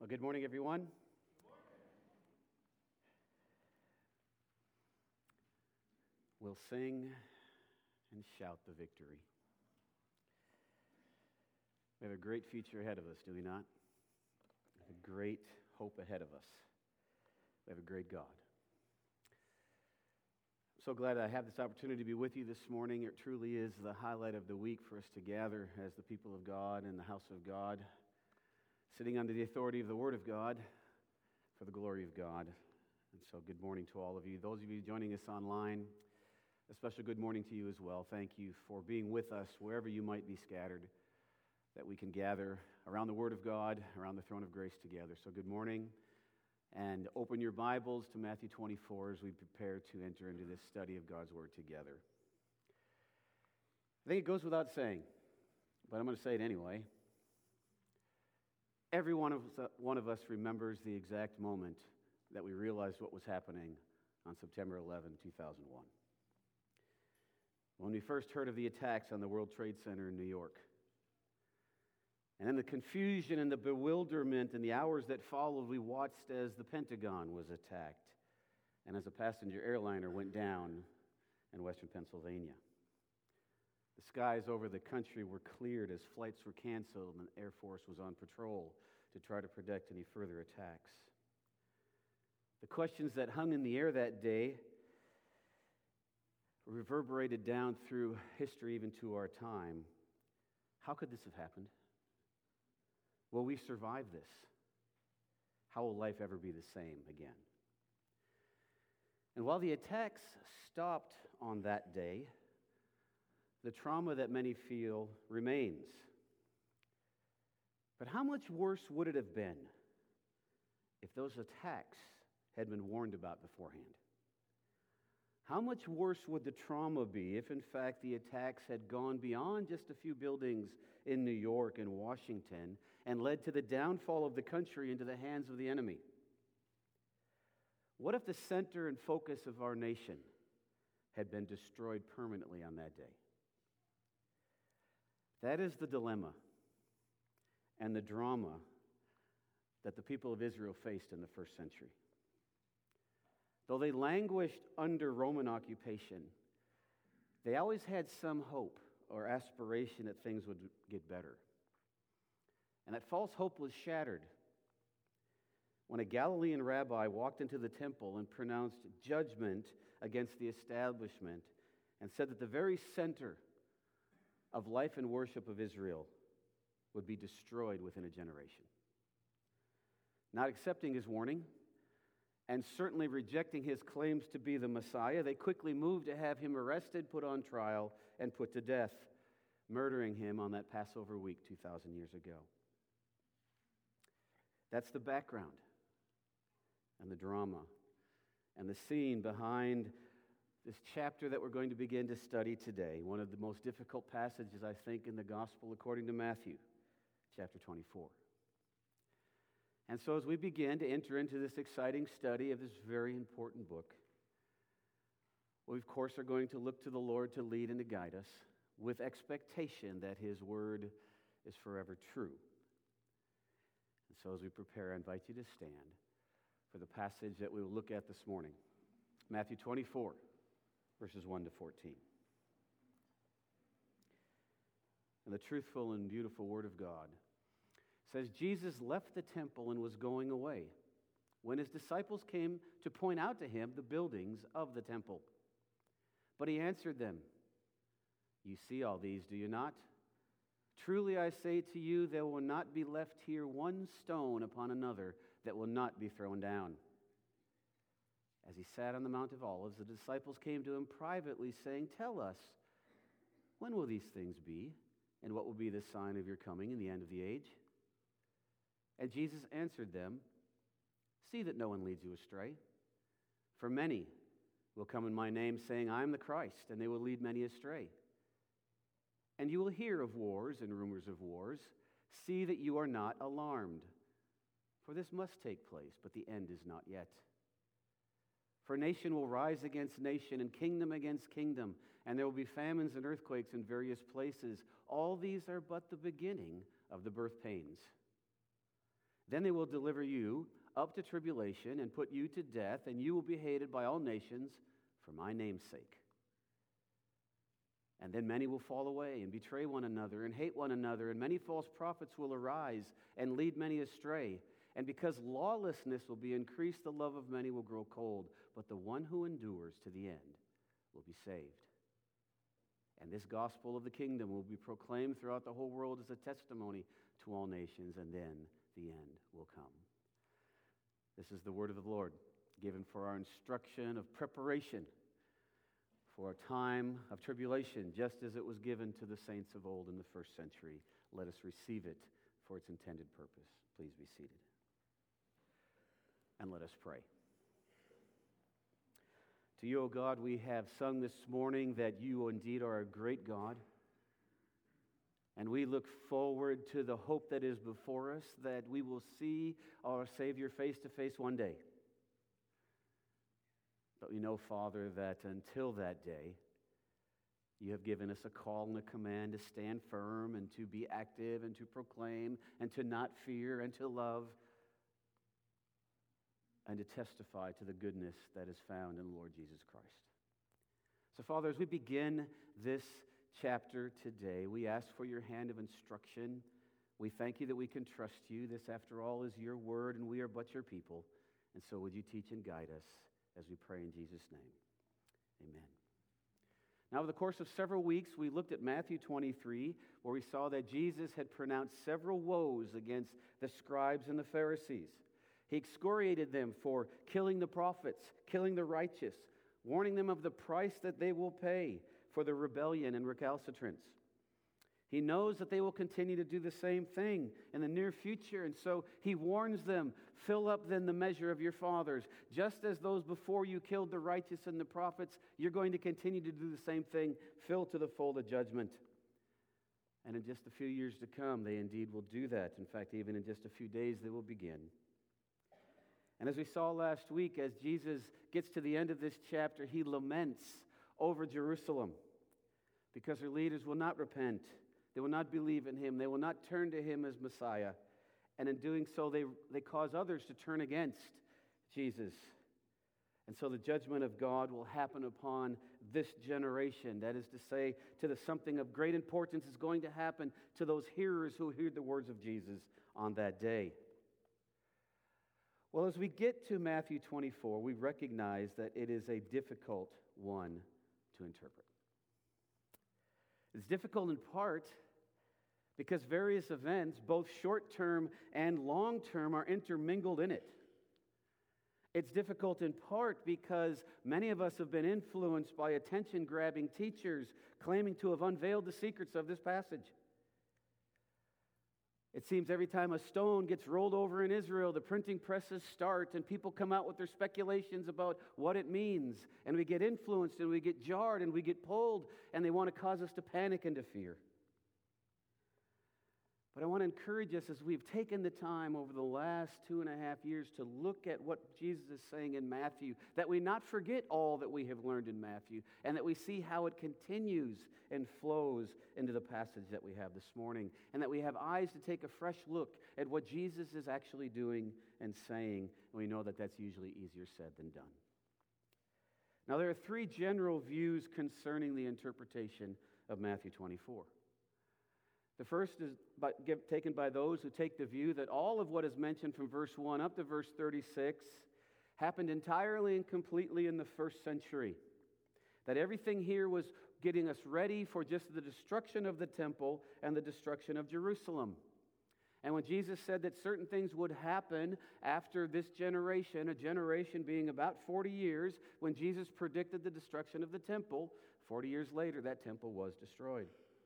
Well, good morning, everyone. We'll sing and shout the victory. We have a great future ahead of us, do we not? A great hope ahead of us. We have a great God. I'm so glad I have this opportunity to be with you this morning. It truly is the highlight of the week for us to gather as the people of God in the house of God, sitting under the authority of the Word of God for the glory of God. And so good morning to all of you. Those of you joining us online, a special good morning to you as well. Thank you for being with us wherever you might be scattered, that we can gather around the Word of God, around the throne of grace together. So good morning, and open your Bibles to Matthew 24 as we prepare to enter into this study of God's Word together. I think it goes without saying, but I'm going to say it anyway. Every one of us remembers the exact moment that we realized what was happening on September 11, 2001. When we first heard of the attacks on the World Trade Center in New York. And in the confusion and the bewilderment in the hours that followed, we watched as the Pentagon was attacked and as a passenger airliner went down in western Pennsylvania. The skies over the country were cleared as flights were canceled and the Air Force was on patrol to try to predict any further attacks. The questions that hung in the air that day reverberated down through history even to our time. How could this have happened? Will we survive this? How will life ever be the same again? And while the attacks stopped on that day, the trauma that many feel remains. But how much worse would it have been if those attacks had been warned about beforehand? How much worse would the trauma be if, in fact, the attacks had gone beyond just a few buildings in New York and Washington and led to the downfall of the country into the hands of the enemy? What if the center and focus of our nation had been destroyed permanently on that day? That is the dilemma and the drama that the people of Israel faced in the first century. Though they languished under Roman occupation, they always had some hope or aspiration that things would get better. And that false hope was shattered when a Galilean rabbi walked into the temple and pronounced judgment against the establishment and said that the very center of life and worship of Israel would be destroyed within a generation. Not accepting his warning, and certainly rejecting his claims to be the Messiah, they quickly moved to have him arrested, put on trial, and put to death, murdering him on that Passover week 2,000 years ago. That's the background and the drama and the scene behind this chapter that we're going to begin to study today, one of the most difficult passages, I think, in the Gospel according to Matthew, chapter 24. And so as we begin to enter into this exciting study of this very important book, we, of course, are going to look to the Lord to lead and to guide us with expectation that His Word is forever true. And so as we prepare, I invite you to stand for the passage that we will look at this morning. Matthew 24, verses 1 to 14. And the truthful and beautiful Word of God says, Jesus left the temple and was going away when his disciples came to point out to him the buildings of the temple. But he answered them, "You see all these, do you not? Truly I say to you, there will not be left here one stone upon another that will not be thrown down." As he sat on the Mount of Olives, the disciples came to him privately, saying, "Tell us, when will these things be, and what will be the sign of your coming in the end of the age?" And Jesus answered them, "See that no one leads you astray. For many will come in my name, saying, 'I am the Christ,' and they will lead many astray. And you will hear of wars and rumors of wars. See that you are not alarmed. For this must take place, but the end is not yet. For nation will rise against nation, and kingdom against kingdom, and there will be famines and earthquakes in various places. All these are but the beginning of the birth pains. Then they will deliver you up to tribulation and put you to death, and you will be hated by all nations for my name's sake. And then many will fall away and betray one another and hate one another, and many false prophets will arise and lead many astray. And because lawlessness will be increased, the love of many will grow cold. But the one who endures to the end will be saved. And this gospel of the kingdom will be proclaimed throughout the whole world as a testimony to all nations, and then the end will come. This is the word of the Lord, given for our instruction of preparation for a time of tribulation, just as it was given to the saints of old in the first century. Let us receive it for its intended purpose. Please be seated. And let us pray. To you, O God, we have sung this morning that you indeed are a great God. And we look forward to the hope that is before us, that we will see our Savior face to face one day. But we know, Father, that until that day, you have given us a call and a command to stand firm and to be active and to proclaim and to not fear and to love and to testify to the goodness that is found in the Lord Jesus Christ. So, Father, as we begin this chapter today, we ask for your hand of instruction. We thank you that we can trust you. This, after all, is your word, and we are but your people. And so would you teach and guide us as we pray in Jesus' name. Amen. Now, over the course of several weeks, we looked at Matthew 23, where we saw that Jesus had pronounced several woes against the scribes and the Pharisees. He excoriated them for killing the prophets, killing the righteous, warning them of the price that they will pay for the rebellion and recalcitrance. He knows that they will continue to do the same thing in the near future, and so he warns them, fill up then the measure of your fathers. Just as those before you killed the righteous and the prophets, you're going to continue to do the same thing, fill to the full the judgment. And in just a few years to come, they indeed will do that. In fact, even in just a few days, they will begin. And as we saw last week, as Jesus gets to the end of this chapter, he laments over Jerusalem because her leaders will not repent. They will not believe in him. They will not turn to him as Messiah. And in doing so, they cause others to turn against Jesus. And so the judgment of God will happen upon this generation. That is to say, something of great importance is going to happen to those hearers who heard the words of Jesus on that day. Well, as we get to Matthew 24, we recognize that it is a difficult one to interpret. It's difficult in part because various events, both short-term and long-term, are intermingled in it. It's difficult in part because many of us have been influenced by attention-grabbing teachers claiming to have unveiled the secrets of this passage. It seems every time a stone gets rolled over in Israel, the printing presses start and people come out with their speculations about what it means. And we get influenced and we get jarred and we get pulled, and they want to cause us to panic and to fear. But I want to encourage us, as we've taken the time over the last 2.5 years to look at what Jesus is saying in Matthew, that we not forget all that we have learned in Matthew, and that we see how it continues and flows into the passage that we have this morning, and that we have eyes to take a fresh look at what Jesus is actually doing and saying, and we know that that's usually easier said than done. Now, there are 3 general views concerning the interpretation of Matthew 24. The first is taken by those who take the view that all of what is mentioned from verse 1 up to verse 36 happened entirely and completely in the first century. That everything here was getting us ready for just the destruction of the temple and the destruction of Jerusalem. And when Jesus said that certain things would happen after this generation, a generation being about 40 years, when Jesus predicted the destruction of the temple, 40 years later that temple was destroyed.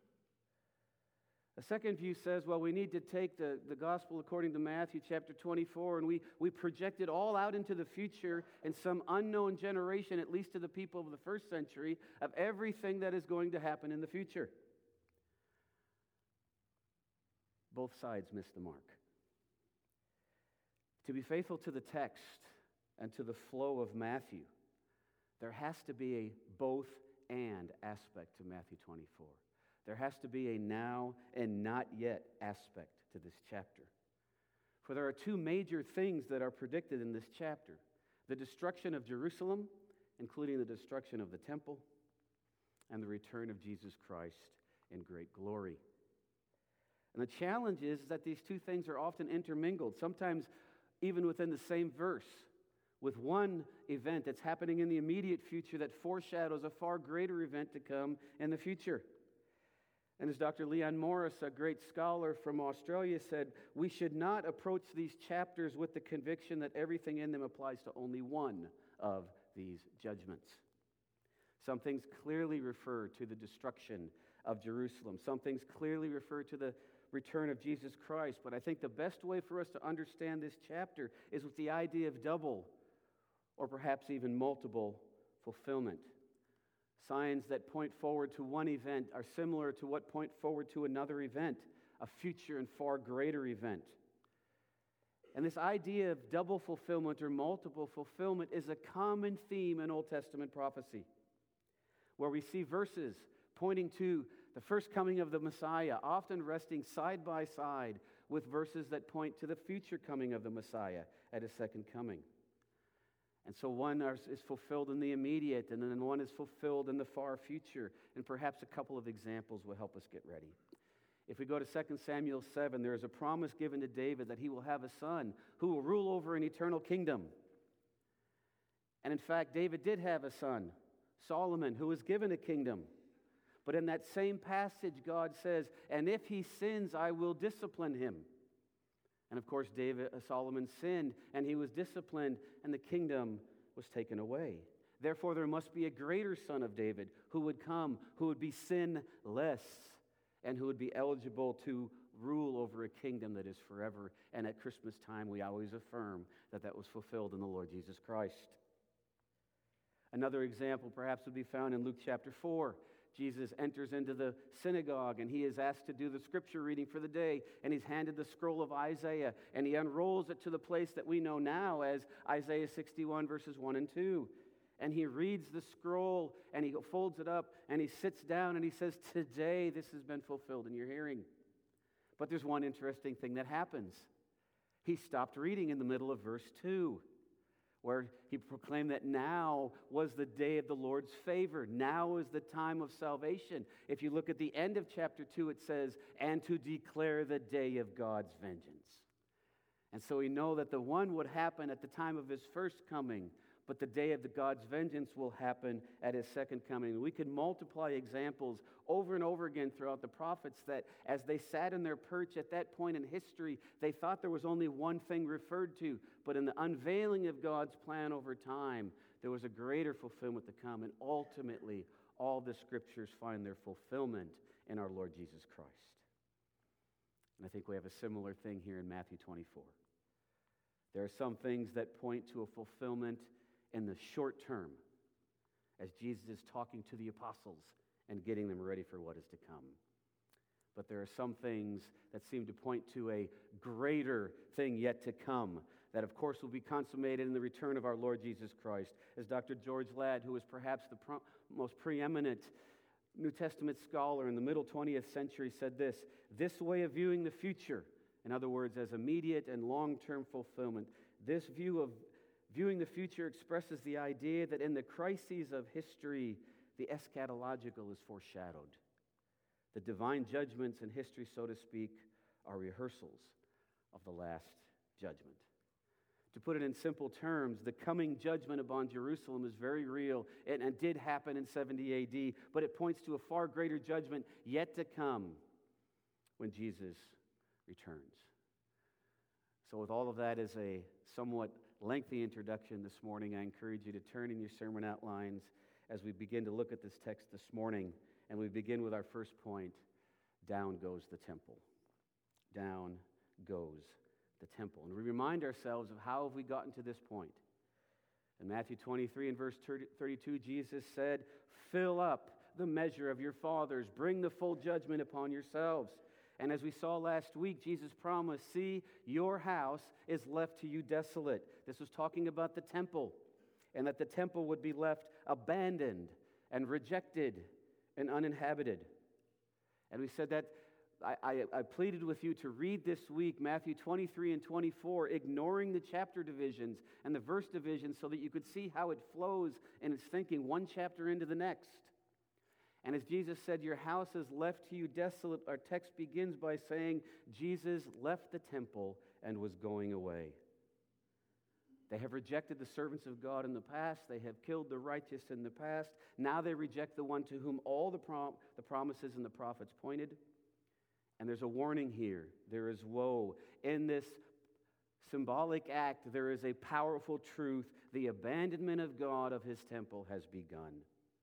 A second view says, well, we need to take the gospel according to Matthew chapter 24, and we project it all out into the future in some unknown generation, at least to the people of the first century, of everything that is going to happen in the future. Both sides miss the mark. To be faithful to the text and to the flow of Matthew, there has to be a both-and aspect to Matthew 24. There has to be a now and not yet aspect to this chapter. For there are two major things that are predicted in this chapter: the destruction of Jerusalem, including the destruction of the temple, and the return of Jesus Christ in great glory. And the challenge is that these two things are often intermingled, sometimes even within the same verse, with one event that's happening in the immediate future that foreshadows a far greater event to come in the future. And as Dr. Leon Morris, a great scholar from Australia, said, we should not approach these chapters with the conviction that everything in them applies to only one of these judgments. Some things clearly refer to the destruction of Jerusalem. Some things clearly refer to the return of Jesus Christ. But I think the best way for us to understand this chapter is with the idea of double or perhaps even multiple fulfillment. Signs that point forward to one event are similar to what point forward to another event, a future and far greater event. And this idea of double fulfillment or multiple fulfillment is a common theme in Old Testament prophecy, where we see verses pointing to the first coming of the Messiah, often resting side by side with verses that point to the future coming of the Messiah at his second coming. And so one is fulfilled in the immediate, and then one is fulfilled in the far future. And perhaps a couple of examples will help us get ready. If we go to 2 Samuel 7, there is a promise given to David that he will have a son who will rule over an eternal kingdom. And in fact, David did have a son, Solomon, who was given a kingdom. But in that same passage, God says, and if he sins, I will discipline him. And of course, Solomon sinned, and he was disciplined, and the kingdom was taken away. Therefore, there must be a greater son of David who would come, who would be sinless, and who would be eligible to rule over a kingdom that is forever. And at Christmas time, we always affirm that that was fulfilled in the Lord Jesus Christ. Another example perhaps would be found in Luke chapter 4. Jesus enters into the synagogue, and he is asked to do the scripture reading for the day, and he's handed the scroll of Isaiah, and he unrolls it to the place that we know now as Isaiah 61, verses 1 and 2. And he reads the scroll, and he folds it up, and he sits down, and he says, today this has been fulfilled in your hearing. But there's one interesting thing that happens. He stopped reading in the middle of verse 2. Where he proclaimed that now was the day of the Lord's favor. Now is the time of salvation. If you look at the end of chapter 2, it says, and to declare the day of God's vengeance. And so we know that the one would happen at the time of his first coming, but the day of the God's vengeance will happen at his second coming. We could multiply examples over and over again throughout the prophets that as they sat in their perch at that point in history, they thought there was only one thing referred to. But in the unveiling of God's plan over time, there was a greater fulfillment to come. And ultimately, all the scriptures find their fulfillment in our Lord Jesus Christ. And I think we have a similar thing here in Matthew 24. There are some things that point to a fulfillment in the short term, as Jesus is talking to the apostles and getting them ready for what is to come. But there are some things that seem to point to a greater thing yet to come, that of course will be consummated in the return of our Lord Jesus Christ. As Dr. George Ladd, who was perhaps the most preeminent New Testament scholar in the middle 20th century, said this way of viewing the future, in other words, as immediate and long-term fulfillment, this view of viewing the future expresses the idea that in the crises of history, the eschatological is foreshadowed. The divine judgments in history, so to speak, are rehearsals of the last judgment. To put it in simple terms, the coming judgment upon Jerusalem is very real and did happen in 70 AD, but it points to a far greater judgment yet to come when Jesus returns. So with all of that as a somewhat lengthy introduction this morning, I encourage you to turn in your sermon outlines as we begin to look at this text this morning. And we begin with our first point: down goes the temple. Down goes the temple. And we remind ourselves of how have we gotten to this point. In Matthew 23 and verse 32, Jesus said, fill up the measure of your fathers. Bring the full judgment upon yourselves. And as we saw last week, Jesus promised, see, your house is left to you desolate. This was talking about the temple, and that the temple would be left abandoned and rejected and uninhabited. And we said that I pleaded with you to read this week Matthew 23 and 24, ignoring the chapter divisions and the verse divisions so that you could see how it flows in its thinking one chapter into the next. And as Jesus said, your house is left to you desolate, our text begins by saying, Jesus left the temple and was going away. They have rejected the servants of God in the past. They have killed the righteous in the past. Now they reject the one to whom all the promises and the prophets pointed. And there's a warning here. There is woe. In this symbolic act, there is a powerful truth. The abandonment of God of his temple has begun.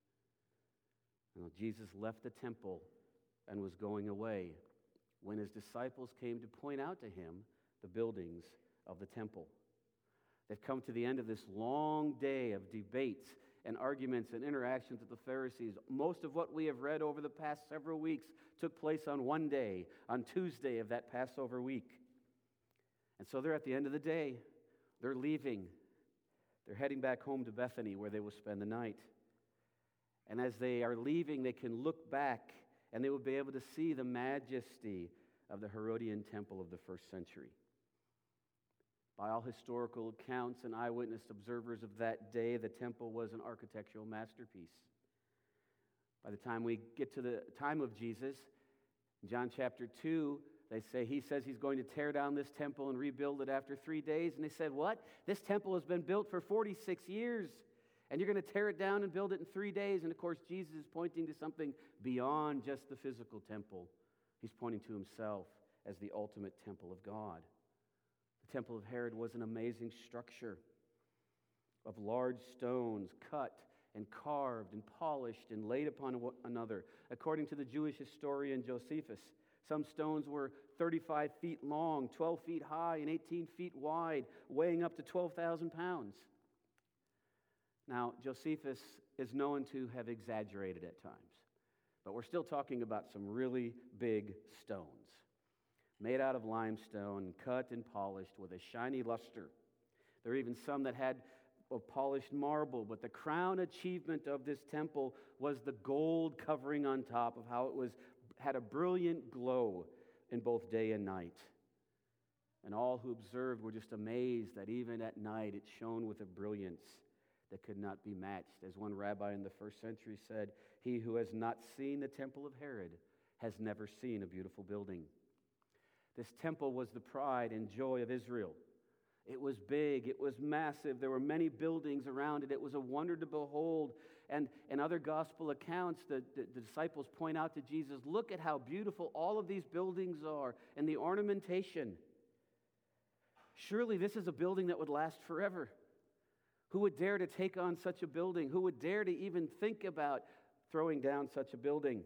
Now, Jesus left the temple and was going away when his disciples came to point out to him the buildings of the temple. They've come to the end of this long day of debates and arguments and interactions with the Pharisees. Most of what we have read over the past several weeks took place on one day, on Tuesday of that Passover week. And so they're at the end of the day. They're leaving. They're heading back home to Bethany where they will spend the night. And as they are leaving, they can look back and they will be able to see the majesty of the Herodian temple of the first century. By all historical accounts and eyewitness observers of that day, the temple was an architectural masterpiece. By the time we get to the time of Jesus, in John chapter 2, he says he's going to tear down this temple and rebuild it after 3 days. And they said, what? This temple has been built for 46 years, and you're going to tear it down and build it in 3 days. And of course, Jesus is pointing to something beyond just the physical temple. He's pointing to himself as the ultimate temple of God. The temple of Herod was an amazing structure of large stones cut and carved and polished and laid upon another. According to the Jewish historian Josephus, some stones were 35 feet long, 12 feet high, and 18 feet wide, weighing up to 12,000 pounds. Now, Josephus is known to have exaggerated at times, but we're still talking about some really big stones, made out of limestone, cut and polished with a shiny luster. There are even some that had polished marble, but the crown achievement of this temple was the gold covering on top of how it had a brilliant glow in both day and night. And all who observed were just amazed that even at night it shone with a brilliance that could not be matched. As one rabbi in the first century said, he who has not seen the temple of Herod has never seen a beautiful building. This temple was the pride and joy of Israel. It was big. It was massive. There were many buildings around it. It was a wonder to behold. And in other gospel accounts, the disciples point out to Jesus, look at how beautiful all of these buildings are and the ornamentation. Surely this is a building that would last forever. Who would dare to take on such a building? Who would dare to even think about throwing down such a building?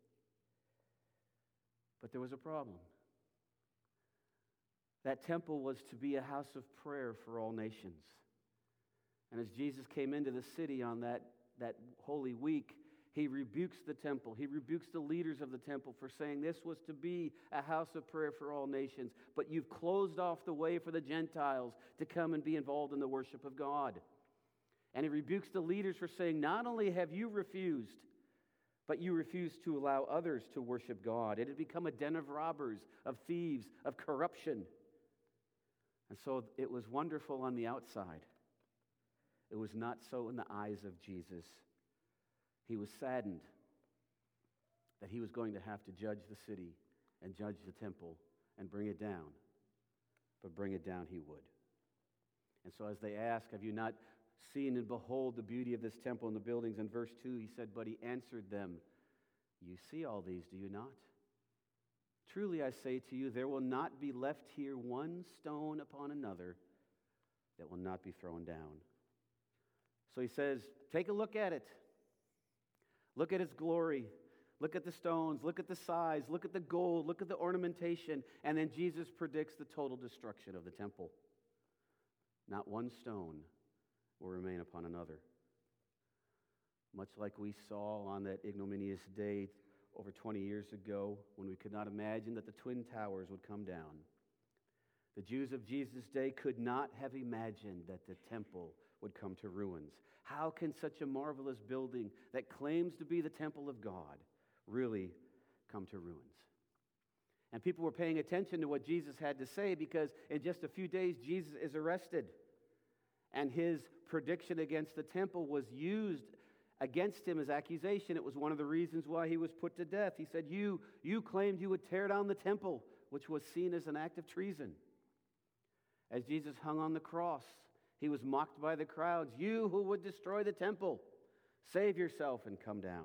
But there was a problem. That temple was to be a house of prayer for all nations. And as Jesus came into the city on that holy week, he rebukes the temple. He rebukes the leaders of the temple for saying this was to be a house of prayer for all nations, but you've closed off the way for the Gentiles to come and be involved in the worship of God. And he rebukes the leaders for saying, not only have you refused, but you refuse to allow others to worship God. It had become a den of robbers, of thieves, of corruption. And so it was wonderful on the outside. It was not so in the eyes of Jesus. He was saddened that he was going to have to judge the city and judge the temple and bring it down. But bring it down he would. And so as they ask, have you not seen and behold the beauty of this temple and the buildings? In verse 2, he said, but he answered them, you see all these, do you not? Truly I say to you, there will not be left here one stone upon another that will not be thrown down. So he says, take a look at it. Look at its glory. Look at the stones. Look at the size. Look at the gold. Look at the ornamentation. And then Jesus predicts the total destruction of the temple. Not one stone will remain upon another. Much like we saw on that ignominious day over 20 years ago when we could not imagine that the Twin Towers would come down. The Jews of Jesus' day could not have imagined that the temple would come to ruins. How can such a marvelous building that claims to be the temple of God really come to ruins? And people were paying attention to what Jesus had to say because in just a few days, Jesus is arrested. And his prediction against the temple was used against him as accusation. It was one of the reasons why he was put to death. He said, you claimed you would tear down the temple, which was seen as an act of treason. As Jesus hung on the cross, he was mocked by the crowds. You who would destroy the temple, save yourself and come down.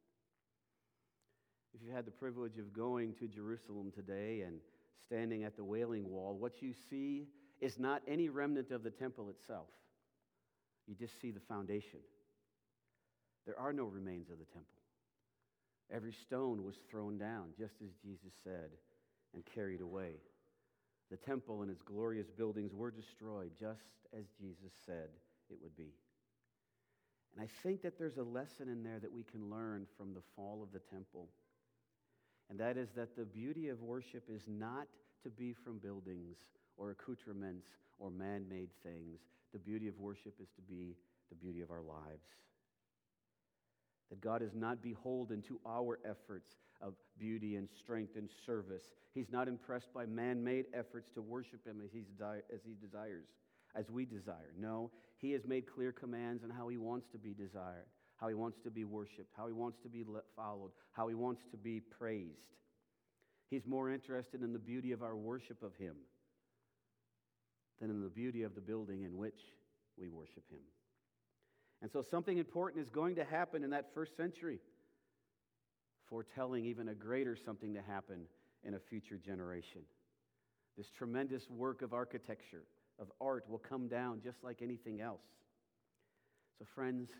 If you had the privilege of going to Jerusalem today and standing at the Wailing Wall, what you see is not any remnant of the temple itself. You just see the foundation. There are no remains of the temple. Every stone was thrown down, just as Jesus said, and carried away. The temple and its glorious buildings were destroyed, just as Jesus said it would be. And I think that there's a lesson in there that we can learn from the fall of the temple. And that is that the beauty of worship is not to be from buildings or accoutrements or man-made things. The beauty of worship is to be the beauty of our lives. That God is not beholden to our efforts of beauty and strength and service. He's not impressed by man-made efforts to worship Him as He desires, as we desire. No, He has made clear commands on how He wants to be desired, how He wants to be worshiped, how He wants to be followed, how He wants to be praised. He's more interested in the beauty of our worship of Him than in the beauty of the building in which we worship Him. And so something important is going to happen in that first century, foretelling even a greater something to happen in a future generation. This tremendous work of architecture, of art, will come down just like anything else. So friends,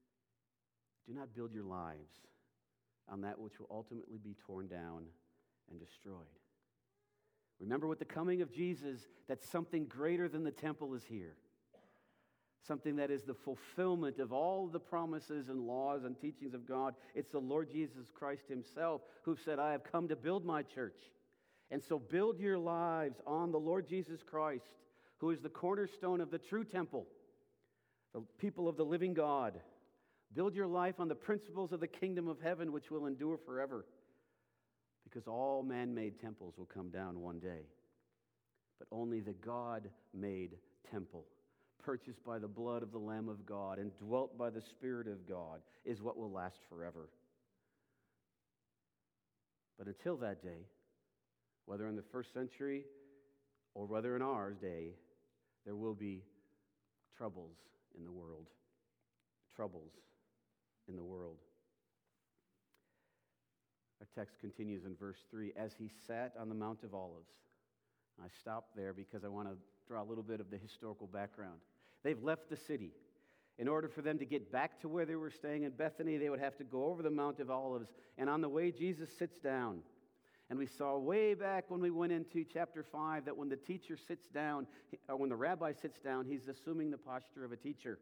do not build your lives on that which will ultimately be torn down and destroyed. Remember with the coming of Jesus that something greater than the temple is here. Something that is the fulfillment of all the promises and laws and teachings of God. It's the Lord Jesus Christ Himself who said, I have come to build my church. And so build your lives on the Lord Jesus Christ, who is the cornerstone of the true temple, the people of the living God. Build your life on the principles of the kingdom of heaven, which will endure forever. Because all man-made temples will come down one day. But only the God-made temple, purchased by the blood of the Lamb of God and dwelt by the Spirit of God, is what will last forever. But until that day, whether in the first century or whether in our day, there will be troubles in the world. Troubles in the world. Our text continues in verse 3, as He sat on the Mount of Olives. I stopped there because I want to draw a little bit of the historical background. They've left the city. In order for them to get back to where they were staying in Bethany, they would have to go over the Mount of Olives. And on the way, Jesus sits down. And we saw way back when we went into chapter 5 that when the teacher sits down, or when the rabbi sits down, he's assuming the posture of a teacher.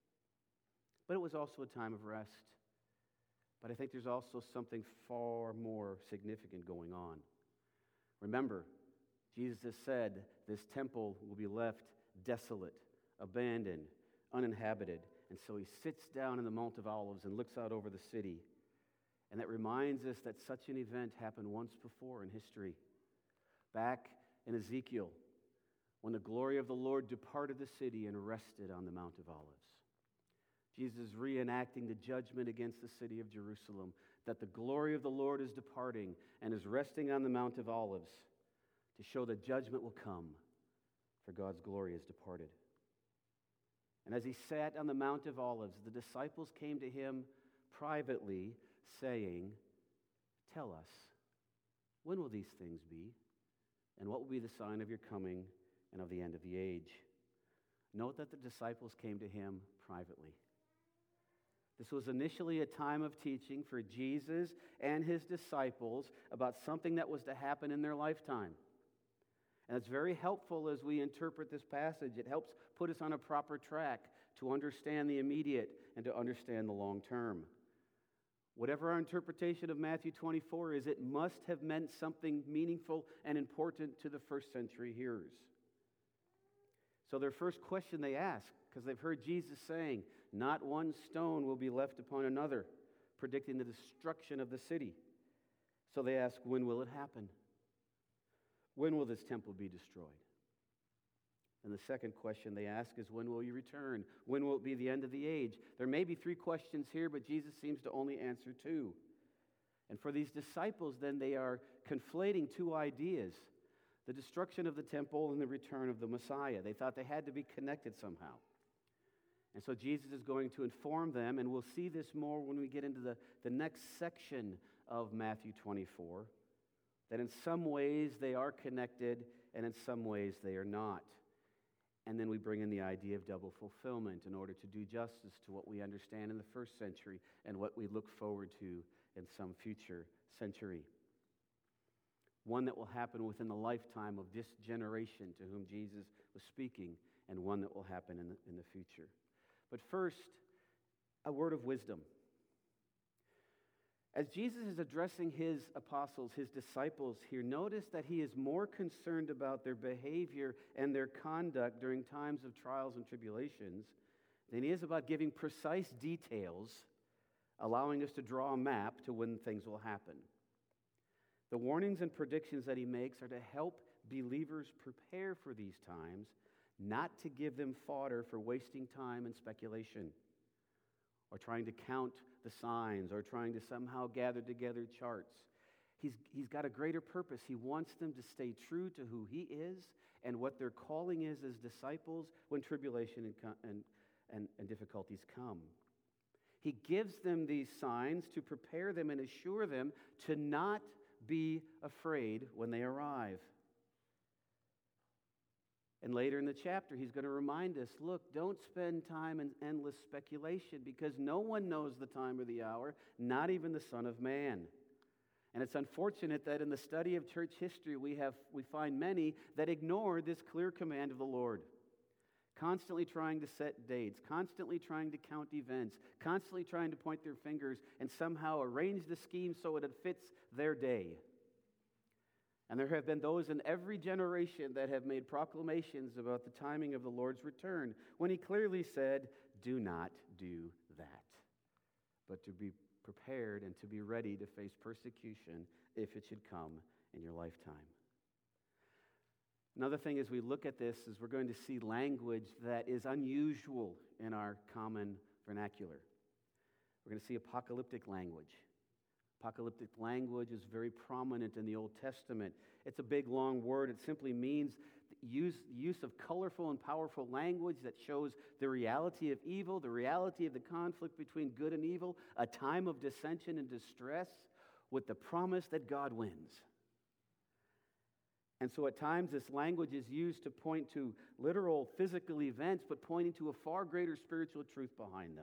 But it was also a time of rest. But I think there's also something far more significant going on. Remember, Jesus has said this temple will be left desolate, abandoned, uninhabited. And so He sits down in the Mount of Olives and looks out over the city. And that reminds us that such an event happened once before in history. Back in Ezekiel, when the glory of the Lord departed the city and rested on the Mount of Olives. Jesus is reenacting the judgment against the city of Jerusalem, that the glory of the Lord is departing and is resting on the Mount of Olives to show that judgment will come, for God's glory is departed. And as He sat on the Mount of Olives, the disciples came to Him privately, saying, tell us, when will these things be? And what will be the sign of your coming and of the end of the age? Note that the disciples came to Him privately. This was initially a time of teaching for Jesus and His disciples about something that was to happen in their lifetime. And it's very helpful as we interpret this passage. It helps put us on a proper track to understand the immediate and to understand the long term. Whatever our interpretation of Matthew 24 is, it must have meant something meaningful and important to the first century hearers. So their first question they ask, because they've heard Jesus saying, not one stone will be left upon another, predicting the destruction of the city. So they ask, when will it happen? When will this temple be destroyed? And the second question they ask is, when will you return? When will it be the end of the age? There may be three questions here, but Jesus seems to only answer two. And for these disciples, then, they are conflating two ideas: the destruction of the temple and the return of the Messiah. They thought they had to be connected somehow. And so Jesus is going to inform them, and we'll see this more when we get into the next section of Matthew 24, that in some ways they are connected, and in some ways they are not. And then we bring in the idea of double fulfillment in order to do justice to what we understand in the first century and what we look forward to in some future century. One that will happen within the lifetime of this generation to whom Jesus was speaking, and one that will happen in the future. But first, a word of wisdom. As Jesus is addressing his apostles, his disciples here, notice that he is more concerned about their behavior and their conduct during times of trials and tribulations than he is about giving precise details, allowing us to draw a map to when things will happen. The warnings and predictions that he makes are to help believers prepare for these times, not to give them fodder for wasting time and speculation, or trying to count the signs, or trying to somehow gather together charts. He's got a greater purpose. He wants them to stay true to who he is and what their calling is as disciples when tribulation and difficulties come. He gives them these signs to prepare them and assure them to not be afraid when they arrive. And later in the chapter, he's going to remind us, look, don't spend time in endless speculation, because no one knows the time or the hour, not even the Son of Man. And it's unfortunate that in the study of church history, we find many that ignore this clear command of the Lord. Constantly trying to set dates, constantly trying to count events, constantly trying to point their fingers and somehow arrange the scheme so it fits their day. And there have been those in every generation that have made proclamations about the timing of the Lord's return, when he clearly said, do not do that, but to be prepared and to be ready to face persecution if it should come in your lifetime. Another thing as we look at this is we're going to see language that is unusual in our common vernacular. We're going to see apocalyptic language. Apocalyptic language is very prominent in the Old Testament. It's a big, long word. It simply means use of colorful and powerful language that shows the reality of evil, the reality of the conflict between good and evil, a time of dissension and distress with the promise that God wins. And so at times this language is used to point to literal physical events, but pointing to a far greater spiritual truth behind them.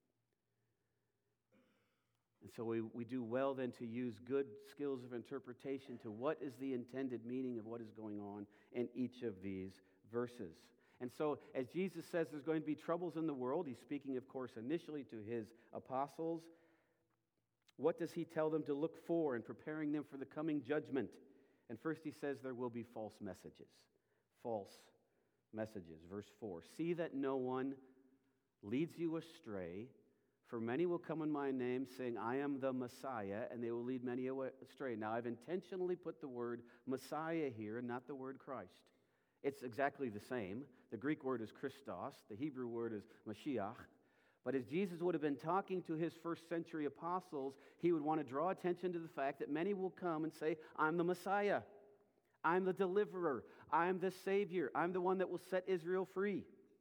And so we do well then to use good skills of interpretation to what is the intended meaning of what is going on in each of these verses. And so as Jesus says there's going to be troubles in the world, he's speaking, of course, initially to his apostles. What does he tell them to look for in preparing them for the coming judgment? And first he says there will be false messages. False messages. Verse 4, see that no one leads you astray. For many will come in my name, saying, I am the Messiah, and they will lead many astray. Now, I've intentionally put the word Messiah here and not the word Christ. It's exactly the same. The Greek word is Christos. The Hebrew word is Mashiach. But as Jesus would have been talking to his first century apostles, he would want to draw attention to the fact that many will come and say, I'm the Messiah. I'm the deliverer. I'm the Savior. I'm the one that will set Israel free.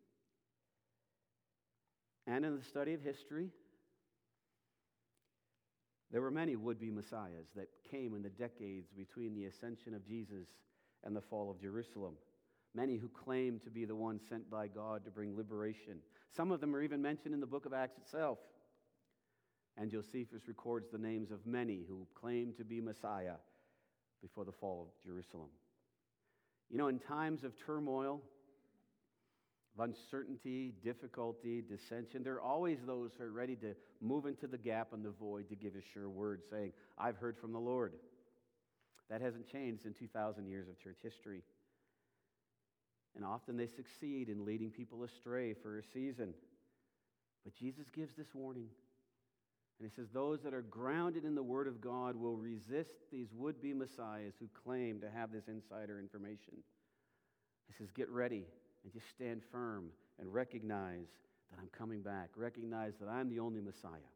And in the study of history, there were many would-be messiahs that came in the decades between the ascension of Jesus and the fall of Jerusalem. Many who claimed to be the one sent by God to bring liberation. Some of them are even mentioned in the book of Acts itself. And Josephus records the names of many who claimed to be Messiah before the fall of Jerusalem. You know, in times of turmoil, of uncertainty, difficulty, dissension, there are always those who are ready to move into the gap and the void to give a sure word, saying, I've heard from the Lord. That hasn't changed in 2,000 years of church history. And often they succeed in leading people astray for a season. But Jesus gives this warning. And he says, those that are grounded in the Word of God will resist these would-be messiahs who claim to have this insider information. He says, get ready and just stand firm and recognize that I'm coming back. Recognize that I'm the only Messiah.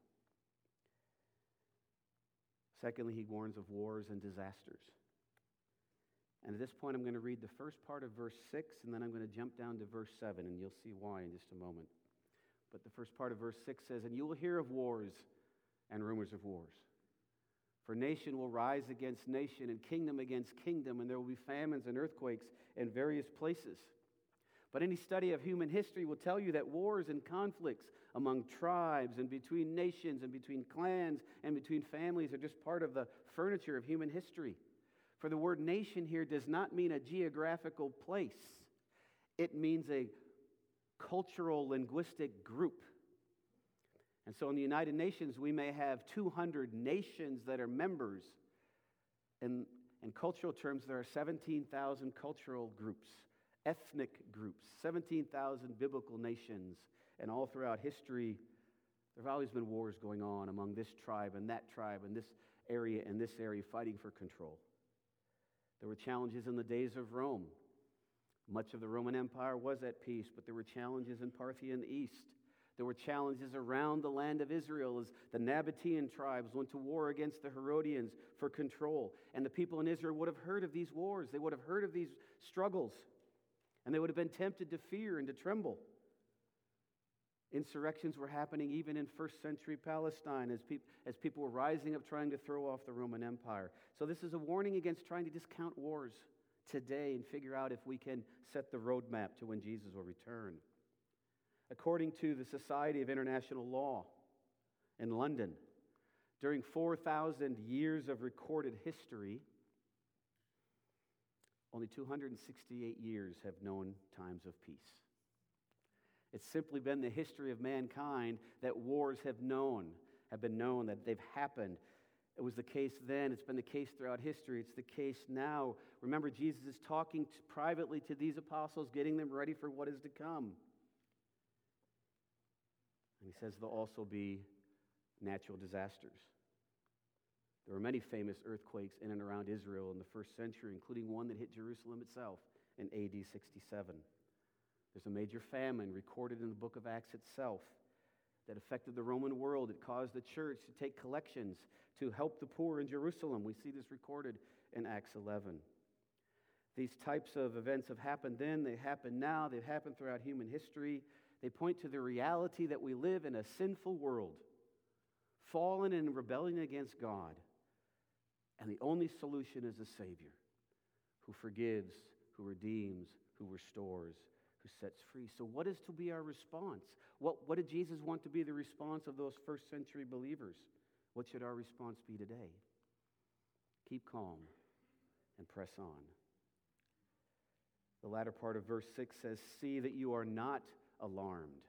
Secondly, he warns of wars and disasters. And at this point, I'm going to read the first part of verse 6, and then I'm going to jump down to verse 7, and you'll see why in just a moment. But the first part of verse 6 says, and you will hear of wars and rumors of wars. For nation will rise against nation, and kingdom against kingdom, and there will be famines and earthquakes in various places. But any study of human history will tell you that wars and conflicts among tribes and between nations and between clans and between families are just part of the furniture of human history. For the word nation here does not mean a geographical place. It means a cultural, linguistic group. And so in the United Nations, we may have 200 nations that are members. In cultural terms, there are 17,000 cultural groups, ethnic groups, 17,000 biblical nations. And all throughout history, there have always been wars going on among this tribe and this area and this area fighting for control. There were challenges in the days of Rome. Much of the Roman Empire was at peace, but there were challenges in Parthia in the east. There were challenges around the land of Israel as the Nabatean tribes went to war against the Herodians for control. And the people in Israel would have heard of these wars. They would have heard of these struggles. And they would have been tempted to fear and to tremble. Insurrections were happening even in first century Palestine as people were rising up trying to throw off the Roman Empire. So this is a warning against trying to discount wars today and figure out if we can set the roadmap to when Jesus will return. According to the Society of International Law in London, during 4,000 years of recorded history, only 268 years have known times of peace. It's simply been the history of mankind that wars have been known, that they've happened. It was the case then. It's been the case throughout history. It's the case now. Remember, Jesus is talking privately to these apostles, getting them ready for what is to come. And he says there'll also be natural disasters. There were many famous earthquakes in and around Israel in the first century, including one that hit Jerusalem itself in AD 67. There's a major famine recorded in the book of Acts itself that affected the Roman world. It caused the church to take collections to help the poor in Jerusalem. We see this recorded in Acts 11. These types of events have happened then, they happen now, they've happened throughout human history. They point to the reality that we live in a sinful world, fallen and rebelling against God. And the only solution is a Savior who forgives, who redeems, who restores, who sets free. So what is to be our response? What did Jesus want to be the response of those first century believers? What should our response be today? Keep calm and press on. The latter part of verse 6 says, see that you are not alarmed,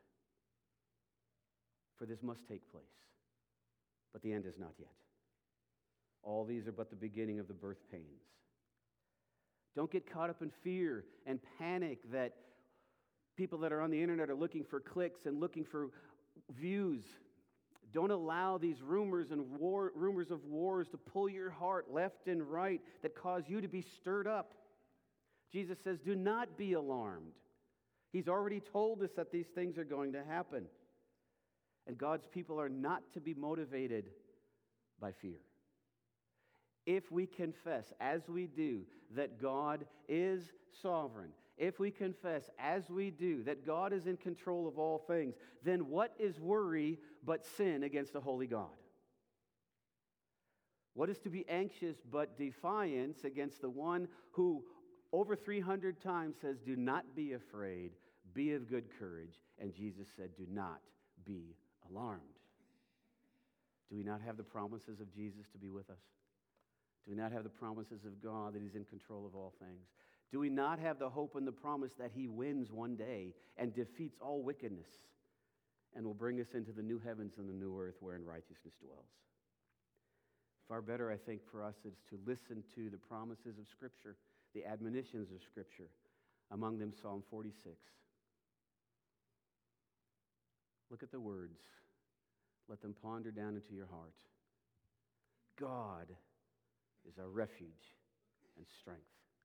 for this must take place, but the end is not yet. All these are but the beginning of the birth pains. Don't get caught up in fear and panic that people that are on the internet are looking for clicks and looking for views. Don't allow these rumors of wars to pull your heart left and right that cause you to be stirred up. Jesus says, do not be alarmed. He's already told us that these things are going to happen. And God's people are not to be motivated by fear. If we confess, as we do, that God is sovereign, if we confess, as we do, that God is in control of all things, then what is worry but sin against a holy God? What is to be anxious but defiance against the one who over 300 times says, do not be afraid, be of good courage, and Jesus said, do not be alarmed. Do we not have the promises of Jesus to be with us? Do we not have the promises of God that He's in control of all things? Do we not have the hope and the promise that He wins one day and defeats all wickedness and will bring us into the new heavens and the new earth wherein righteousness dwells? Far better, I think, for us is to listen to the promises of Scripture, the admonitions of Scripture, among them Psalm 46. Look at the words. Let them ponder down into your heart. God is our refuge and strength,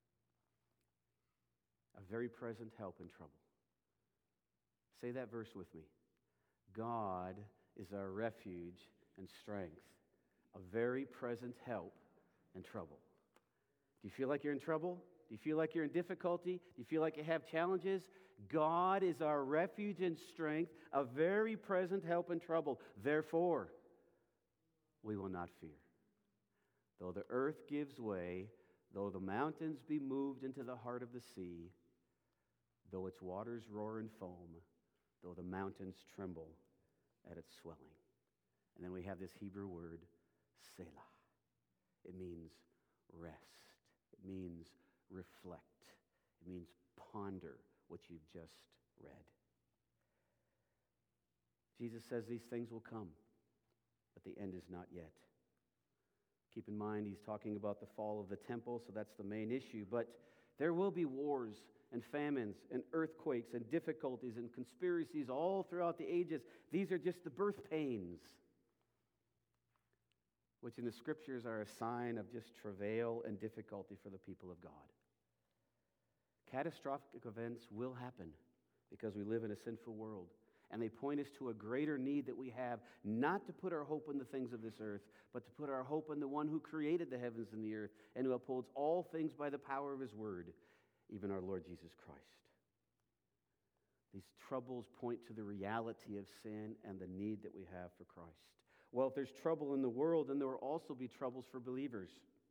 a very present help in trouble. Say that verse with me. God is our refuge and strength, a very present help in trouble. Do you feel like you're in trouble? Do you feel like you're in difficulty? Do you feel like you have challenges? God is our refuge and strength, a very present help in trouble. Therefore, we will not fear. Though the earth gives way, though the mountains be moved into the heart of the sea, though its waters roar and foam, though the mountains tremble at its swelling. And then we have this Hebrew word, Selah. It means rest. It means reflect. It means ponder what you've just read. Jesus says these things will come, but the end is not yet. Keep in mind, he's talking about the fall of the temple, so that's the main issue. But there will be wars and famines and earthquakes and difficulties and conspiracies all throughout the ages. These are just the birth pains, which in the Scriptures are a sign of just travail and difficulty for the people of God. Catastrophic events will happen because we live in a sinful world. And they point us to a greater need that we have, not to put our hope in the things of this earth, but to put our hope in the one who created the heavens and the earth and who upholds all things by the power of his word, even our Lord Jesus Christ. These troubles point to the reality of sin and the need that we have for Christ. Well, if there's trouble in the world, then there will also be troubles for believers.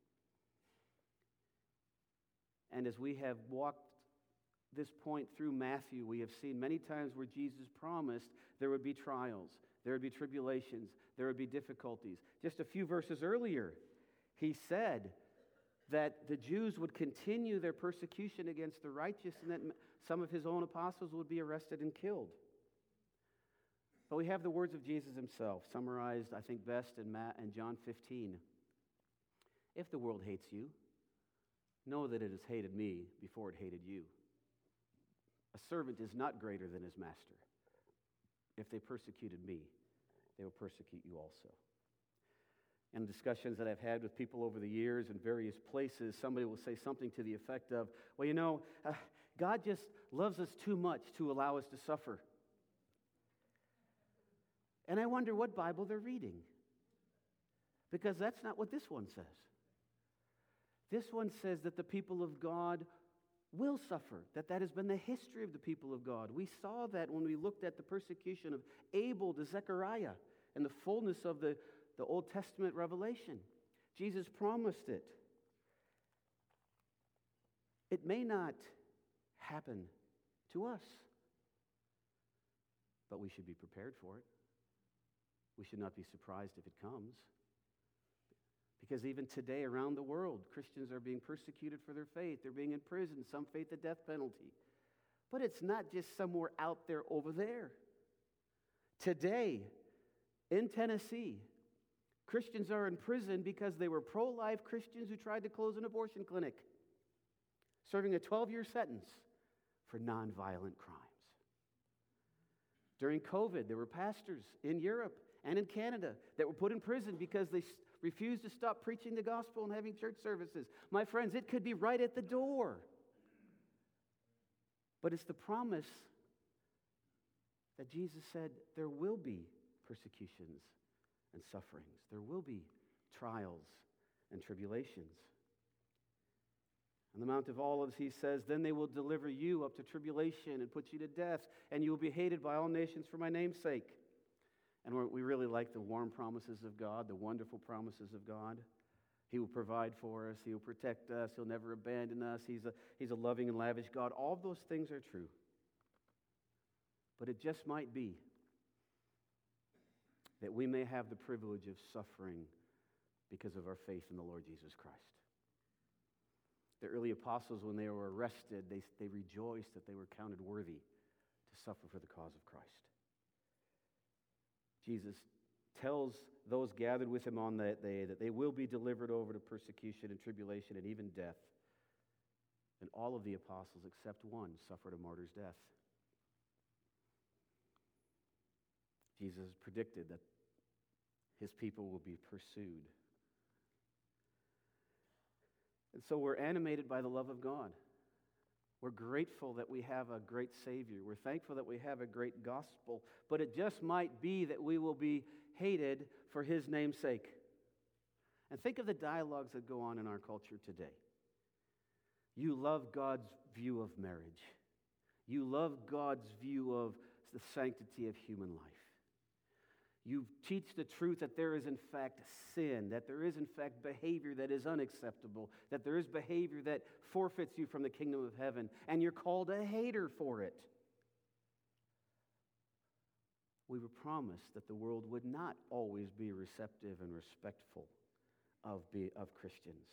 And as we have walked this point through Matthew, we have seen many times where Jesus promised there would be trials, there would be tribulations, there would be difficulties. Just a few verses earlier, he said that the Jews would continue their persecution against the righteous and that some of his own apostles would be arrested and killed. But we have the words of Jesus himself, summarized, I think, best in John 15. If the world hates you, know that it has hated me before it hated you. A servant is not greater than his master. If they persecuted me, they will persecute you also. In discussions that I've had with people over the years in various places, somebody will say something to the effect of, well, you know, God just loves us too much to allow us to suffer. And I wonder what Bible they're reading, because that's not what this one says. This one says that the people of God will suffer, that has been the history of the people of God. We saw that when we looked at the persecution of Abel to Zechariah and the fullness of the Old Testament revelation. Jesus promised it. It may not happen to us, but we should be prepared for it. We should not be surprised if it comes. Because even today around the world, Christians are being persecuted for their faith. They're being imprisoned, some face the death penalty. But it's not just somewhere out there over there. Today, in Tennessee, Christians are in prison because they were pro-life Christians who tried to close an abortion clinic, serving a 12-year sentence for nonviolent crimes. During COVID, there were pastors in Europe and in Canada that were put in prison because they refused to stop preaching the gospel and having church services. My friends, it could be right at the door. But it's the promise that Jesus said there will be persecutions and sufferings. There will be trials and tribulations. On the Mount of Olives, he says, then they will deliver you up to tribulation and put you to death, and you will be hated by all nations for my name's sake. And we really like the warm promises of God, the wonderful promises of God. He will provide for us. He will protect us. He'll never abandon us. He's a loving and lavish God. All those things are true. But it just might be that we may have the privilege of suffering because of our faith in the Lord Jesus Christ. The early apostles, when they were arrested, they rejoiced that they were counted worthy to suffer for the cause of Christ. Jesus tells those gathered with him on that day that they will be delivered over to persecution and tribulation and even death. And all of the apostles, except one, suffered a martyr's death. Jesus predicted that his people will be pursued. And so we're animated by the love of God. We're grateful that we have a great Savior. We're thankful that we have a great gospel. But it just might be that we will be hated for his name's sake. And think of the dialogues that go on in our culture today. You love God's view of marriage. You love God's view of the sanctity of human life. You teach the truth that there is in fact sin, that there is in fact behavior that is unacceptable, that there is behavior that forfeits you from the kingdom of heaven, and you're called a hater for it. We were promised that the world would not always be receptive and respectful of Christians.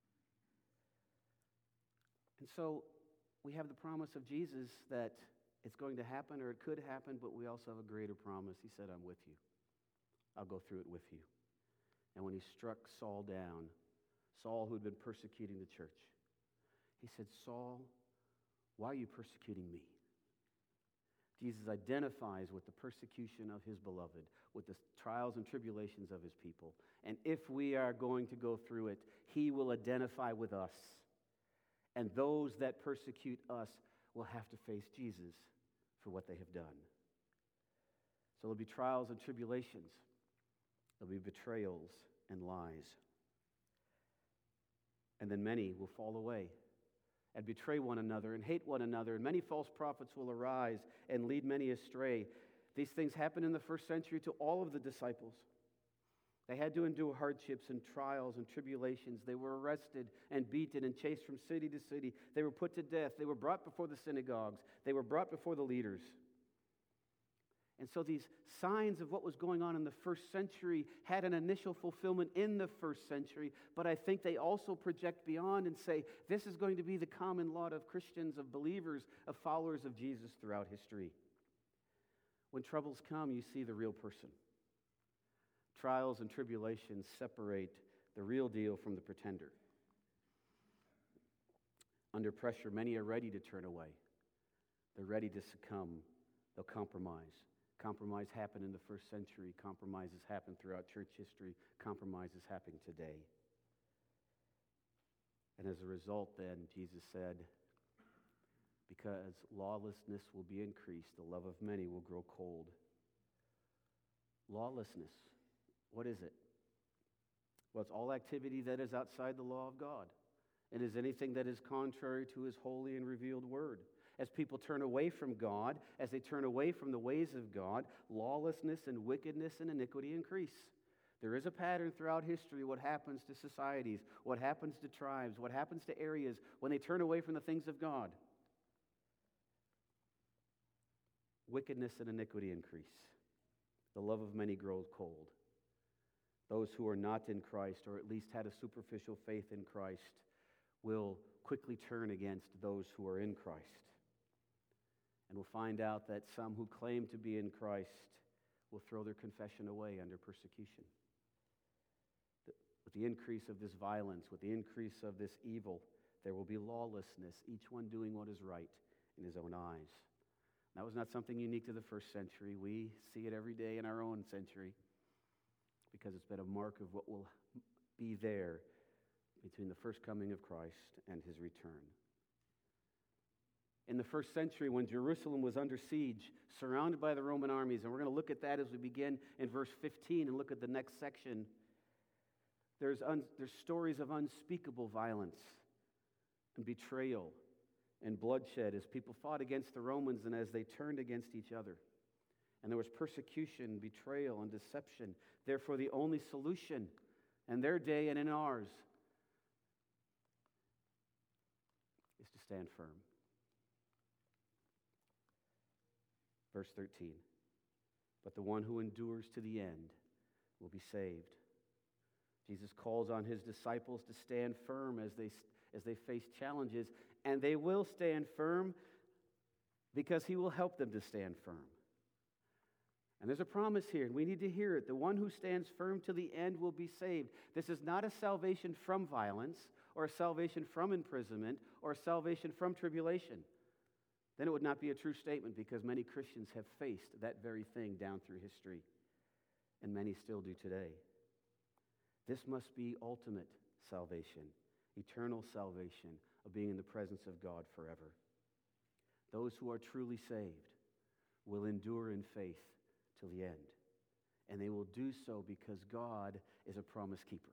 And so we have the promise of Jesus that it's going to happen or it could happen, but we also have a greater promise. He said, I'm with you. I'll go through it with you. And when he struck Saul down, Saul who had been persecuting the church, he said, Saul, why are you persecuting me? Jesus identifies with the persecution of his beloved, with the trials and tribulations of his people. And if we are going to go through it, he will identify with us. And those that persecute us will have to face Jesus for what they have done. So there'll be trials and tribulations. There'll be betrayals and lies. And then many will fall away and betray one another and hate one another. And many false prophets will arise and lead many astray. These things happened in the first century to all of the disciples. They had to endure hardships and trials and tribulations. They were arrested and beaten and chased from city to city. They were put to death. They were brought before the synagogues. They were brought before the leaders. And so these signs of what was going on in the first century had an initial fulfillment in the first century, but I think they also project beyond and say, this is going to be the common lot of Christians, of believers, of followers of Jesus throughout history. When troubles come, you see the real person. Trials and tribulations separate the real deal from the pretender. Under pressure, many are ready to turn away. They're ready to succumb. They'll compromise. Compromise happened in the first century. Compromises happen throughout church history. Compromises happen today. And as a result, then, Jesus said, because lawlessness will be increased, the love of many will grow cold. Lawlessness, what is it? Well, it's all activity that is outside the law of God. It is anything that is contrary to his holy and revealed word. As people turn away from God, as they turn away from the ways of God, lawlessness and wickedness and iniquity increase. There is a pattern throughout history what happens to societies, what happens to tribes, what happens to areas when they turn away from the things of God. Wickedness and iniquity increase. The love of many grows cold. Those who are not in Christ, or at least had a superficial faith in Christ, will quickly turn against those who are in Christ. And we'll find out that some who claim to be in Christ will throw their confession away under persecution. With the increase of this violence, with the increase of this evil, there will be lawlessness, each one doing what is right in his own eyes. That was not something unique to the first century. We see it every day in our own century because it's been a mark of what will be there between the first coming of Christ and his return. In the first century, when Jerusalem was under siege, surrounded by the Roman armies, and we're going to look at that as we begin in verse 15 and look at the next section, there's stories of unspeakable violence and betrayal and bloodshed as people fought against the Romans and as they turned against each other. And there was persecution, betrayal, and deception. Therefore, the only solution in their day and in ours is to stand firm. Verse 13, but the one who endures to the end will be saved. Jesus calls on his disciples to stand firm as they face challenges, and they will stand firm because he will help them to stand firm. And there's a promise here, and we need to hear it. The one who stands firm to the end will be saved. This is not a salvation from violence, or a salvation from imprisonment, or a salvation from tribulation. Then it would not be a true statement because many Christians have faced that very thing down through history. and many still do today. This must be ultimate salvation, eternal salvation of being in the presence of God forever. Those who are truly saved will endure in faith till the end, and they will do so because God is a promise keeper.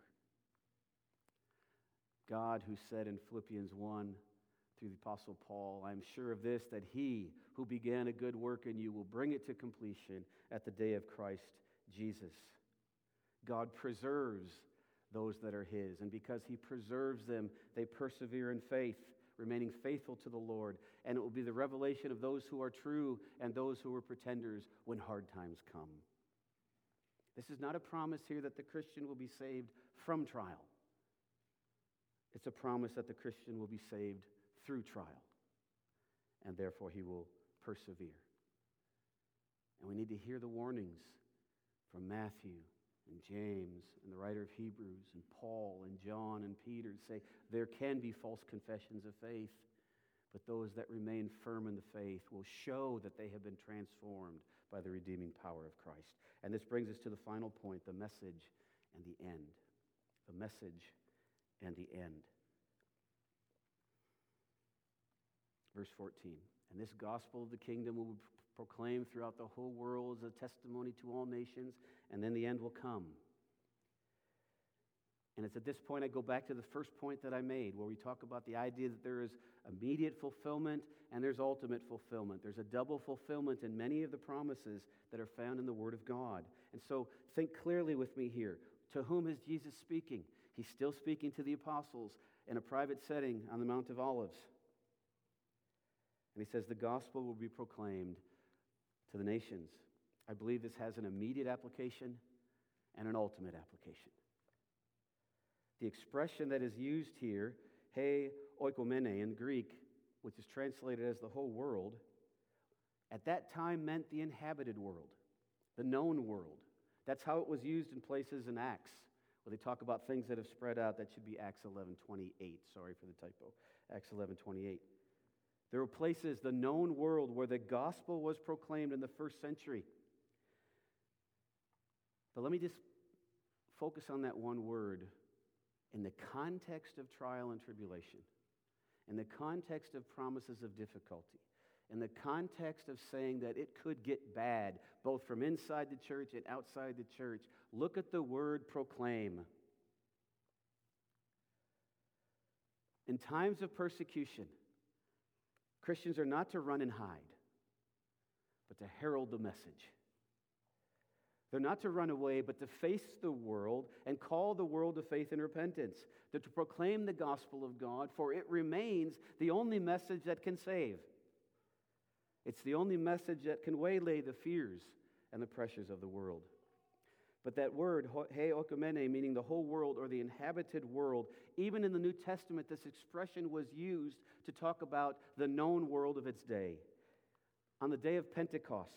God, who said in Philippians 1 through the Apostle Paul, I am sure of this, that he who began a good work in you will bring it to completion at the day of Christ Jesus. God preserves those that are his, and because he preserves them, they persevere in faith, remaining faithful to the Lord. And it will be the revelation of those who are true and those who are pretenders when hard times come. This is not a promise here that the Christian will be saved from trial. It's a promise that the Christian will be saved through trial, and therefore he will persevere. And we need to hear the warnings from Matthew and James and the writer of Hebrews and Paul and John and Peter say there can be false confessions of faith, but those that remain firm in the faith will show that they have been transformed by the redeeming power of Christ. And this brings us to the final point, the message and the end. The message and the end. Verse 14, and this gospel of the kingdom will be proclaimed throughout the whole world as a testimony to all nations, and then the end will come. And it's at this point I go back to the first point that I made, where we talk about the idea that there is immediate fulfillment and there's ultimate fulfillment. There's a double fulfillment in many of the promises that are found in the Word of God. And so think clearly with me here. To whom is Jesus speaking? He's still speaking to the apostles in a private setting on the Mount of Olives. And he says the gospel will be proclaimed to the nations. I believe this has an immediate application and an ultimate application. The expression that is used here, he oikomene in Greek, which is translated as the whole world, at that time meant the inhabited world, the known world. That's how it was used in places in Acts, where they talk about things that have spread out. That should be Acts 11:28. Sorry for the typo. Acts 11:28. There were places, the known world, where the gospel was proclaimed in the first century. But let me just focus on that one word in the context of trial and tribulation, in the context of promises of difficulty, in the context of saying that it could get bad, both from inside the church and outside the church. Look at the word proclaim. In times of persecution, Christians are not to run and hide, but to herald the message. They're not to run away, but to face the world and call the world to faith and repentance. They're to proclaim the gospel of God, for it remains the only message that can save. It's the only message that can waylay the fears and the pressures of the world. But that word, he oikomene, meaning the whole world or the inhabited world, even in the New Testament, this expression was used to talk about the known world of its day. On the day of Pentecost,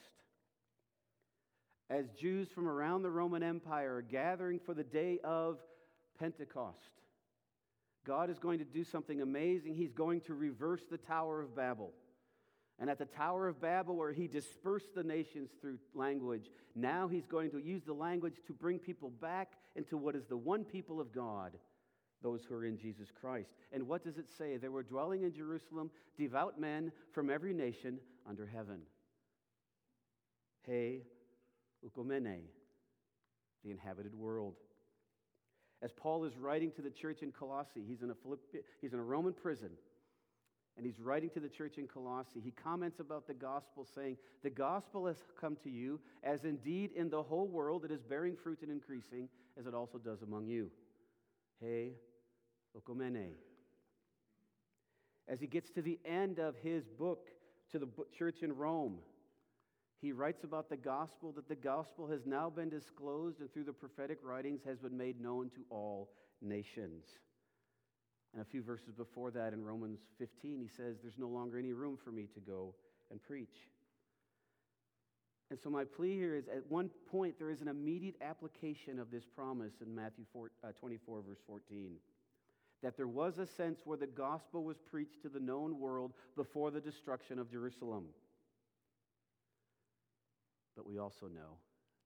as Jews from around the Roman Empire are gathering for the day of Pentecost, God is going to do something amazing. He's going to reverse the Tower of Babel. And at the Tower of Babel, where he dispersed the nations through language, now he's going to use the language to bring people back into what is the one people of God, those who are in Jesus Christ. And what does it say? There were dwelling in Jerusalem devout men from every nation under heaven. He oikomene, the inhabited world. As Paul is writing to the church in Colossae, he's in a Roman prison, and he's writing to the church in Colossae. He comments about the gospel, saying, the gospel has come to you, as indeed in the whole world it is bearing fruit and increasing, as it also does among you. He oikomene. As he gets to the end of his book to the church in Rome, he writes about the gospel, that the gospel has now been disclosed and through the prophetic writings has been made known to all nations. And a few verses before that in Romans 15, he says, there's no longer any room for me to go and preach. And so my plea here is, at one point, there is an immediate application of this promise in Matthew 24, verse 14. That there was a sense where the gospel was preached to the known world before the destruction of Jerusalem. But we also know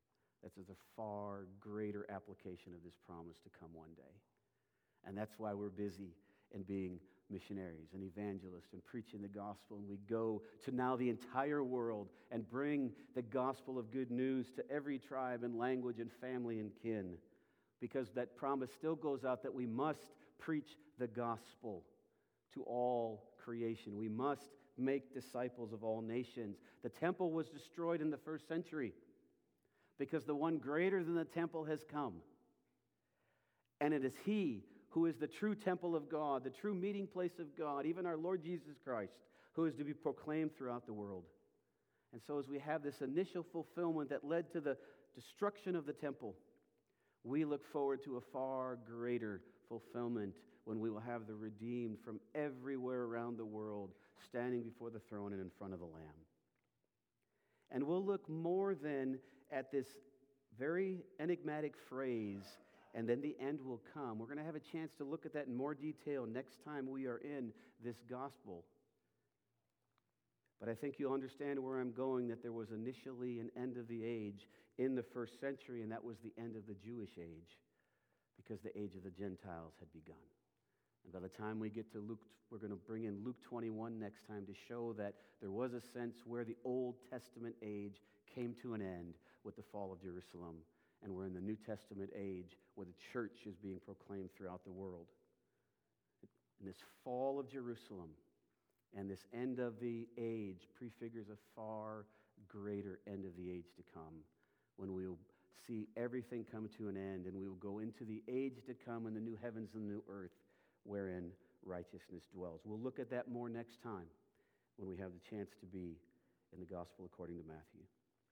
That's a far greater application of this promise to come one day. And that's why we're busy in being missionaries and evangelists and preaching the gospel. And we go to now the entire world and bring the gospel of good news to every tribe and language and family and kin. Because that promise still goes out that we must preach the gospel to all creation. We must make disciples of all nations. The temple was destroyed in the first century because the one greater than the temple has come. And it is He who is the true temple of God, the true meeting place of God, even our Lord Jesus Christ, who is to be proclaimed throughout the world. And so as we have this initial fulfillment that led to the destruction of the temple, we look forward to a far greater fulfillment when we will have the redeemed from everywhere around the world standing before the throne and in front of the Lamb. And we'll look more then at this very enigmatic phrase, and then the end will come. We're going to have a chance to look at that in more detail next time we are in this gospel. But I think you'll understand where I'm going, that there was initially an end of the age in the first century, and that was the end of the Jewish age, because the age of the Gentiles had begun. And by the time we get to Luke, we're going to bring in Luke 21 next time to show that there was a sense where the Old Testament age came to an end with the fall of Jerusalem. And we're in the New Testament age where the church is being proclaimed throughout the world. And this fall of Jerusalem and this end of the age prefigures a far greater end of the age to come, when we will see everything come to an end, and we will go into the age to come in the new heavens and new earth wherein righteousness dwells. We'll look at that more next time when we have the chance to be in the gospel according to Matthew.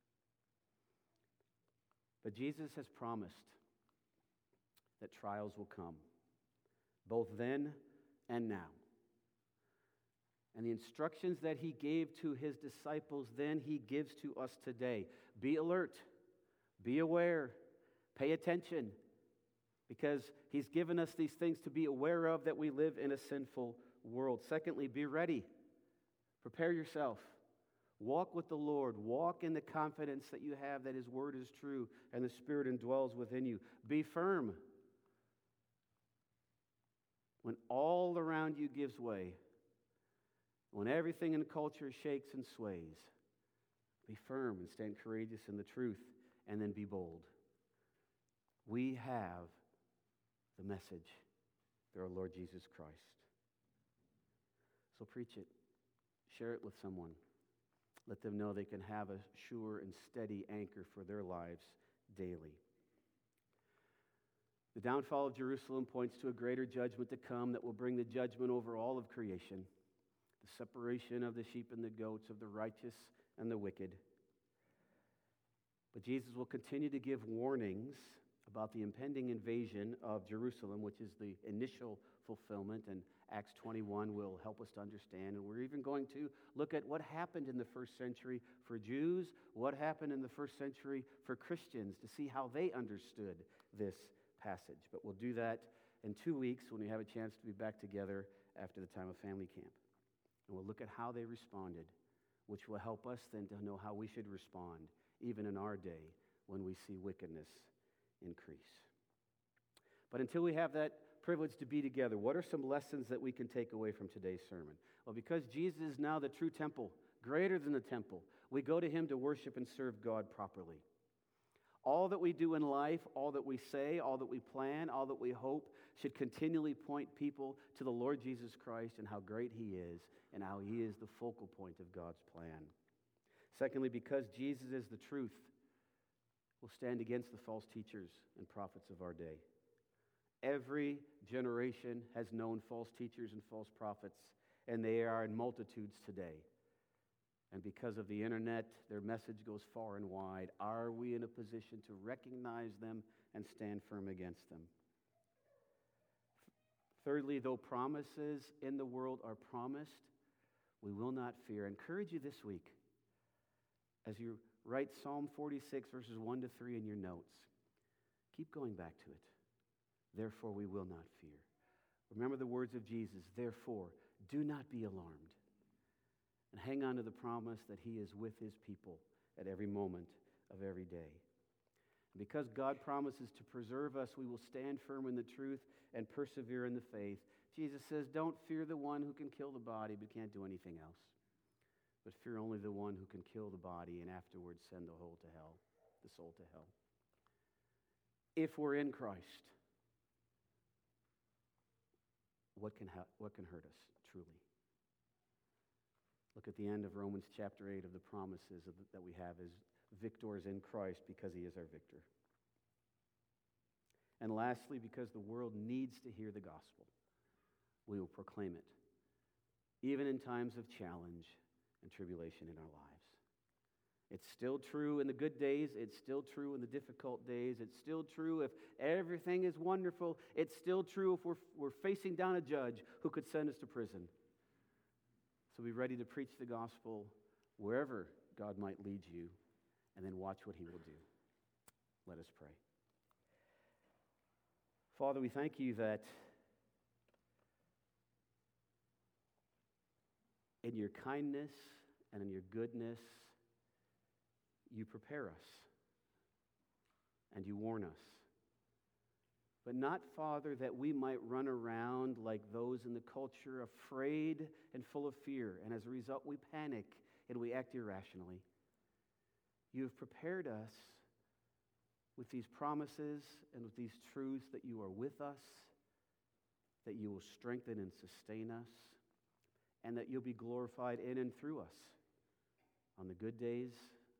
But Jesus has promised that trials will come, both then and now. And the instructions that He gave to His disciples then, He gives to us today. Be alert, be aware, pay attention, because He's given us these things to be aware of, that we live in a sinful world. Secondly, be ready. Prepare yourself. Walk with the Lord. Walk in the confidence that you have that His word is true and the Spirit indwells within you. Be firm. When all around you gives way, when everything in culture shakes and sways, be firm and stand courageous in the truth, and then be bold. We have the message through our Lord Jesus Christ. So preach it. Share it with someone. Let them know they can have a sure and steady anchor for their lives daily. The downfall of Jerusalem points to a greater judgment to come that will bring the judgment over all of creation, the separation of the sheep and the goats, of the righteous and the wicked. But Jesus will continue to give warnings about the impending invasion of Jerusalem, which is the initial fulfillment, and Acts 21 will help us to understand. And we're even going to look at what happened in the first century for Jews, what happened in the first century for Christians, to see how they understood this passage. But we'll do that in 2 weeks when we have a chance to be back together after the time of family camp. And we'll look at how they responded, which will help us then to know how we should respond, even in our day when we see wickedness increase. But until we have that privilege to be together, what are some lessons that we can take away from today's sermon? Well, because Jesus is now the true temple, greater than the temple, we go to Him to worship and serve God properly. All that we do in life, all that we say, all that we plan, all that we hope should continually point people to the Lord Jesus Christ and how great He is and how He is the focal point of God's plan. Secondly, because Jesus is the truth, we'll stand against the false teachers and prophets of our day. Every generation has known false teachers and false prophets, and they are in multitudes today. And because of the internet, their message goes far and wide. Are we in a position to recognize them and stand firm against them? Thirdly, though promises in the world are promised, we will not fear. I encourage you this week, as you write Psalm 46, verses 1 to 3 in your notes, keep going back to it. Therefore, we will not fear. Remember the words of Jesus. Therefore, do not be alarmed. And hang on to the promise that He is with His people at every moment of every day. Because God promises to preserve us, we will stand firm in the truth and persevere in the faith. Jesus says, don't fear the one who can kill the body but can't do anything else. But fear only the one who can kill the body and afterwards send the soul to hell. If we're in Christ, what can hurt us, truly? Look at the end of Romans chapter 8 of the promises that we have as victors in Christ because he is our victor. And lastly, because the world needs to hear the gospel, we will proclaim it, even in times of challenge and tribulation in our lives. It's still true in the good days. It's still true in the difficult days. It's still true if everything is wonderful. It's still true if we're facing down a judge who could send us to prison. So be ready to preach the gospel wherever God might lead you, and then watch what he will do. Let us pray. Father, we thank you that in your kindness and in your goodness, you prepare us and you warn us. But not, Father, that we might run around like those in the culture, afraid and full of fear, and as a result we panic and we act irrationally. You have prepared us with these promises and with these truths that you are with us, that you will strengthen and sustain us, and that you'll be glorified in and through us on the good days,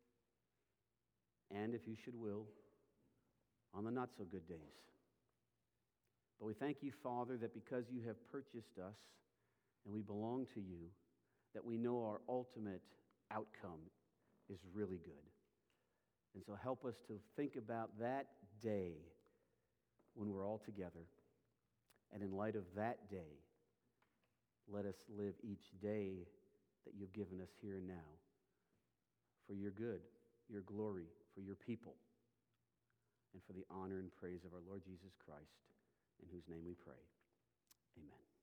and if you should will, on the not so good days. But we thank you, Father, that because you have purchased us and we belong to you, that we know our ultimate outcome is really good. And so help us to think about that day when we're all together. And in light of that day, let us live each day that you've given us here and now for your good, your glory, for your people, and for the honor and praise of our Lord Jesus Christ, in whose name we pray. Amen.